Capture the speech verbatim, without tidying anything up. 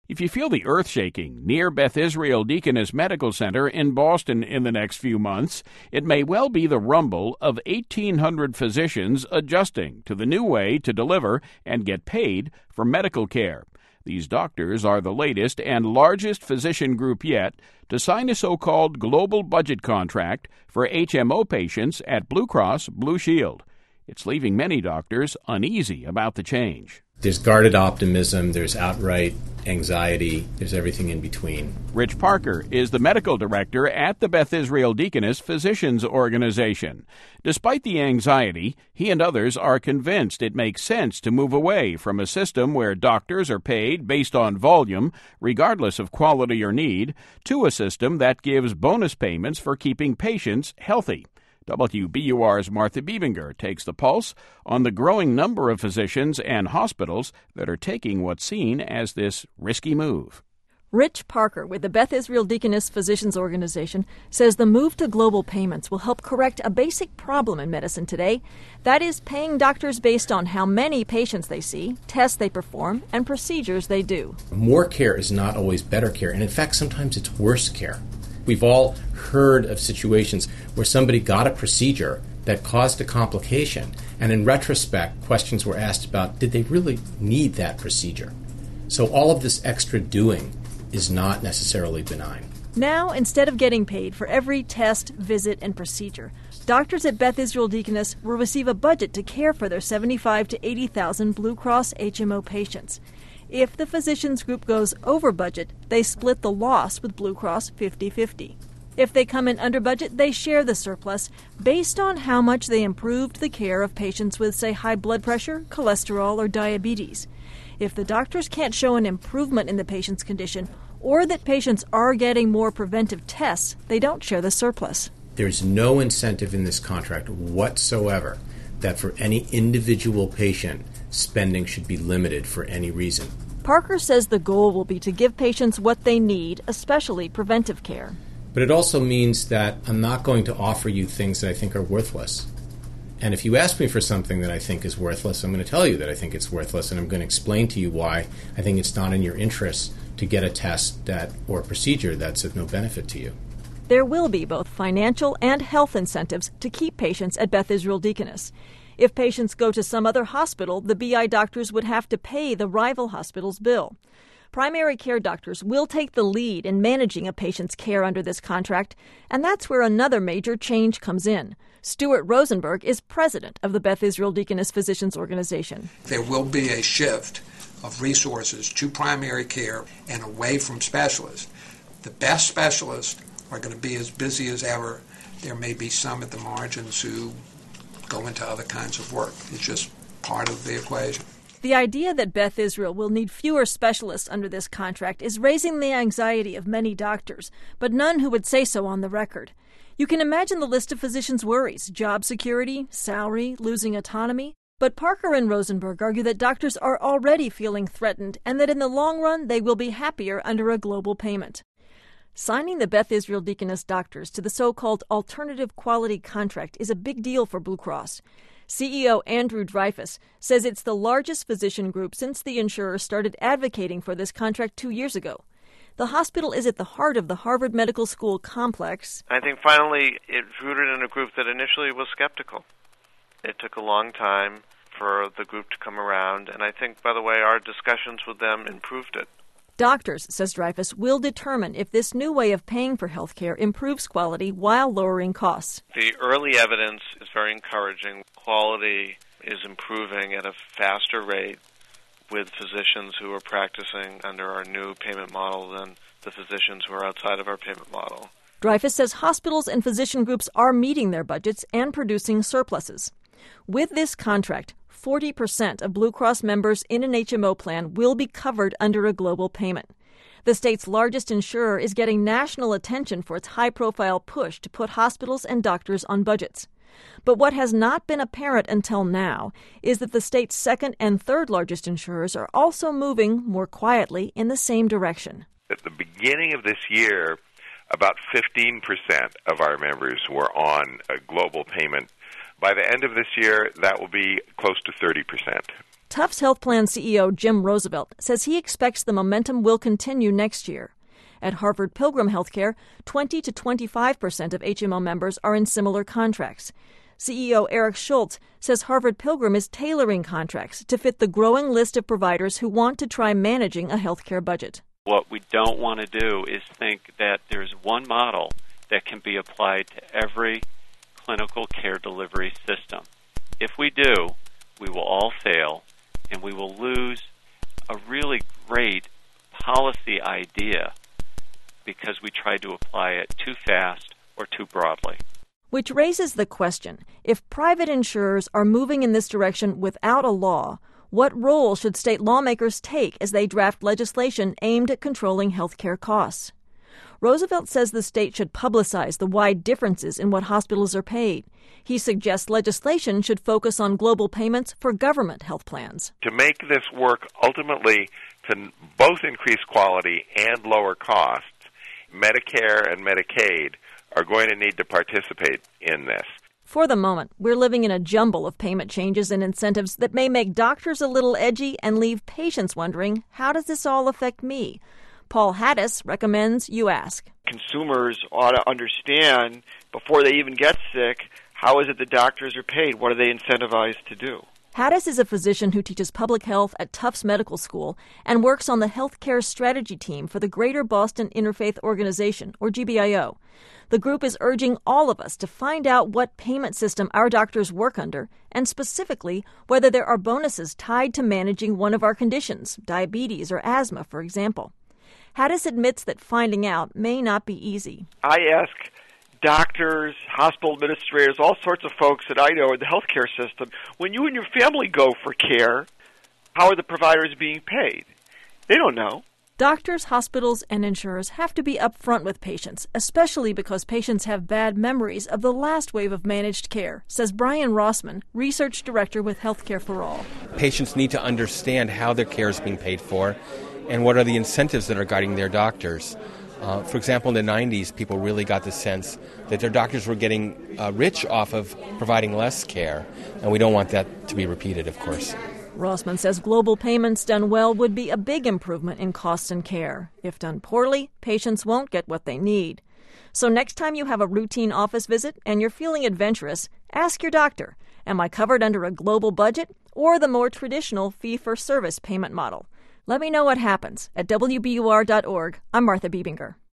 If you feel the earth shaking near Beth Israel Deaconess Medical Center in Boston in the next few months, it may well be the rumble of eighteen hundred physicians adjusting to the new way to deliver and get paid for medical care. These doctors are the latest and largest physician group yet to sign a so-called global budget contract for H M O patients at Blue Cross Blue Shield. It's leaving many doctors uneasy about the change. There's guarded optimism, there's outright anxiety, there's everything in between. Rich Parker is the medical director at the Beth Israel Deaconess Physicians Organization. Despite the anxiety, he and others are convinced it makes sense to move away from a system where doctors are paid based on volume, regardless of quality or need, to a system that gives bonus payments for keeping patients healthy. W B U R's Martha Bebinger takes the pulse on the growing number of physicians and hospitals that are taking what's seen as this risky move. Rich Parker with the Beth Israel Deaconess Physicians Organization says the move to global payments will help correct a basic problem in medicine today. That is, paying doctors based on how many patients they see, tests they perform, and procedures they do. More care is not always better care, and in fact, sometimes it's worse care. We've all heard of situations where somebody got a procedure that caused a complication, and in retrospect, questions were asked about, did they really need that procedure? So all of this extra doing is not necessarily benign. Now, instead of getting paid for every test, visit, and procedure, doctors at Beth Israel Deaconess will receive a budget to care for their seventy-five to eighty thousand Blue Cross H M O patients. If the physicians group goes over budget, they split the loss with Blue Cross fifty-fifty. If they come in under budget, they share the surplus based on how much they improved the care of patients with, say, high blood pressure, cholesterol, or diabetes. If the doctors can't show an improvement in the patient's condition or that patients are getting more preventive tests, they don't share the surplus. There's no incentive in this contract whatsoever that for any individual patient, spending should be limited for any reason. Parker says the goal will be to give patients what they need, especially preventive care. But it also means that I'm not going to offer you things that I think are worthless. And if you ask me for something that I think is worthless, I'm going to tell you that I think it's worthless, and I'm going to explain to you why I think it's not in your interest to get a test that or a procedure that's of no benefit to you. There will be both financial and health incentives to keep patients at Beth Israel Deaconess. If patients go to some other hospital, the B I doctors would have to pay the rival hospital's bill. Primary care doctors will take the lead in managing a patient's care under this contract, and that's where another major change comes in. Stuart Rosenberg is president of the Beth Israel Deaconess Physicians Organization. There will be a shift of resources to primary care and away from specialists. The best specialists are going to be as busy as ever. There may be some at the margins who go into other kinds of work. It's just part of the equation. The idea that Beth Israel will need fewer specialists under this contract is raising the anxiety of many doctors, but none who would say so on the record. You can imagine the list of physicians' worries: job security, salary, losing autonomy. But Parker and Rosenberg argue that doctors are already feeling threatened and that in the long run they will be happier under a global payment. Signing the Beth Israel Deaconess doctors to the so-called alternative quality contract is a big deal for Blue Cross. C E O Andrew Dreyfus says it's the largest physician group since the insurer started advocating for this contract two years ago. The hospital is at the heart of the Harvard Medical School complex. I think finally it's rooted in a group that initially was skeptical. It took a long time for the group to come around, and I think, by the way, our discussions with them improved it. Doctors, says Dreyfus, will determine if this new way of paying for health care improves quality while lowering costs. The early evidence is very encouraging. Quality is improving at a faster rate with physicians who are practicing under our new payment model than the physicians who are outside of our payment model. Dreyfus says hospitals and physician groups are meeting their budgets and producing surpluses. With this contract, forty percent of Blue Cross members in an H M O plan will be covered under a global payment. The state's largest insurer is getting national attention for its high-profile push to put hospitals and doctors on budgets. But what has not been apparent until now is that the state's second and third largest insurers are also moving more quietly in the same direction. At the beginning of this year, about fifteen percent of our members were on a global payment. By the end of this year, that will be close to thirty percent. Tufts Health Plan C E O Jim Roosevelt says he expects the momentum will continue next year. At Harvard Pilgrim Healthcare, twenty to twenty-five percent of H M O members are in similar contracts. C E O Eric Schultz says Harvard Pilgrim is tailoring contracts to fit the growing list of providers who want to try managing a healthcare budget. What we don't want to do is think that there's one model that can be applied to every clinical care delivery system. If we do, we will all fail, and we will lose a really great policy idea because we tried to apply it too fast or too broadly. Which raises the question, if private insurers are moving in this direction without a law, what role should state lawmakers take as they draft legislation aimed at controlling healthcare costs? Roosevelt says the state should publicize the wide differences in what hospitals are paid. He suggests legislation should focus on global payments for government health plans. To make this work ultimately to both increase quality and lower costs, Medicare and Medicaid are going to need to participate in this. For the moment, we're living in a jumble of payment changes and incentives that may make doctors a little edgy and leave patients wondering, how does this all affect me? Paul Hattis recommends you ask. Consumers ought to understand before they even get sick, how is it the doctors are paid? What are they incentivized to do? Hattis is a physician who teaches public health at Tufts Medical School and works on the healthcare strategy team for the Greater Boston Interfaith Organization, or G B I O. The group is urging all of us to find out what payment system our doctors work under, and specifically whether there are bonuses tied to managing one of our conditions, diabetes or asthma, for example. Hattis admits that finding out may not be easy. I ask doctors, hospital administrators, all sorts of folks that I know in the healthcare system, when you and your family go for care, how are the providers being paid? They don't know. Doctors, hospitals, and insurers have to be upfront with patients, especially because patients have bad memories of the last wave of managed care, says Brian Rossman, Research Director with Healthcare for All. Patients need to understand how their care is being paid for and what are the incentives that are guiding their doctors. Uh, for example, in the nineties, people really got the sense that their doctors were getting uh, rich off of providing less care, and we don't want that to be repeated, of course. Rossman says global payments done well would be a big improvement in costs and care. If done poorly, patients won't get what they need. So next time you have a routine office visit and you're feeling adventurous, ask your doctor, am I covered under a global budget or the more traditional fee-for-service payment model? Let me know what happens at W B U R dot org. I'm Martha Biebinger.